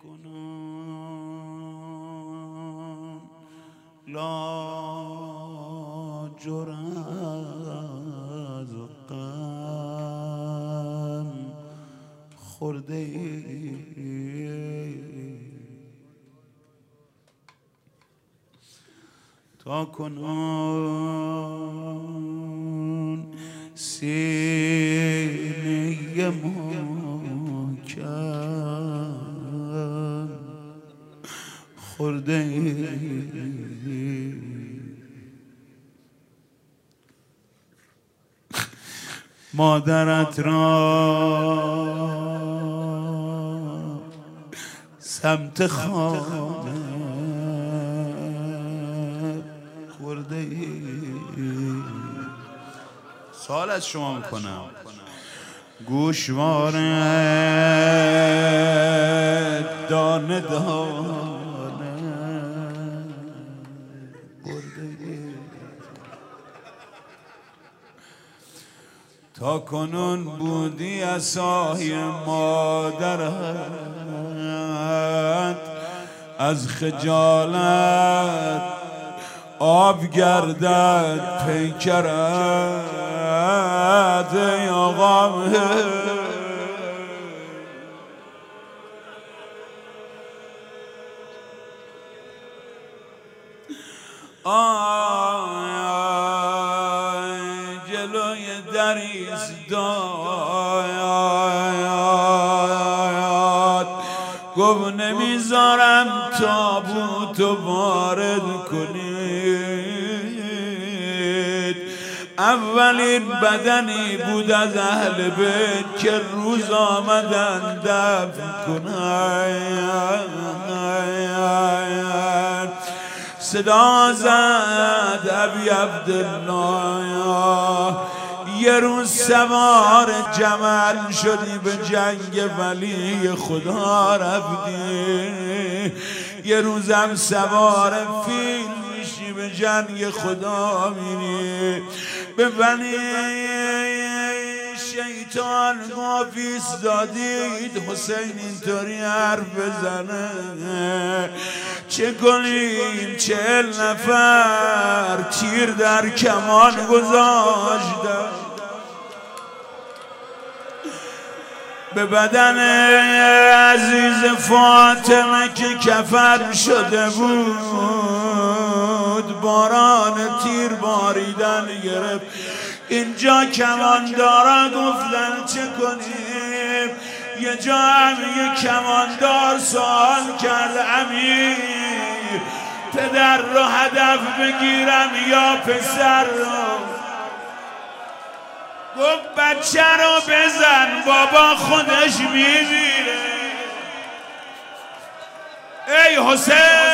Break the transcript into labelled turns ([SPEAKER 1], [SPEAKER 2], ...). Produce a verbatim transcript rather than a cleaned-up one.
[SPEAKER 1] کنون لاجر از غم خورده ای تا کنون سینه محکم خورده ای مادرت را سمت خانه خورده ای. سوال از شما میکنم، گوشواره دانه دانه خورده ای تا کنون بودی عصای مادرت از خجالت آب گردد پیکرت ای آقام آی جلوی دریز داد گفت نمیذارم تابوتو وارد کنید. اولین بدنی بود از اهل بیت که روز آمدن دفن کنن. صدا زد ابی عبدالله یه روز سوار جمل شدی به جنگ ولی خدا رفتی، یه روزم سوار فیل میشی به جنگ خدا میری. به ولی شیطان گافیس دادید حسین اینطوری حرف بزنه چه کنیم؟ چهل نفر تیر در کمان گذاشتن به بدن عزیز فاطمه که کفن شده بود. باران تیر باریدن گرفت. اینجا کماندارا گفتن چه کنیم؟ یه جا هم یه کماندار سوال کرد امیر پدر رو هدف بگیرم یا پسر رو؟ گفت بچه رو بزن بابا خودش میمیره. ای حسین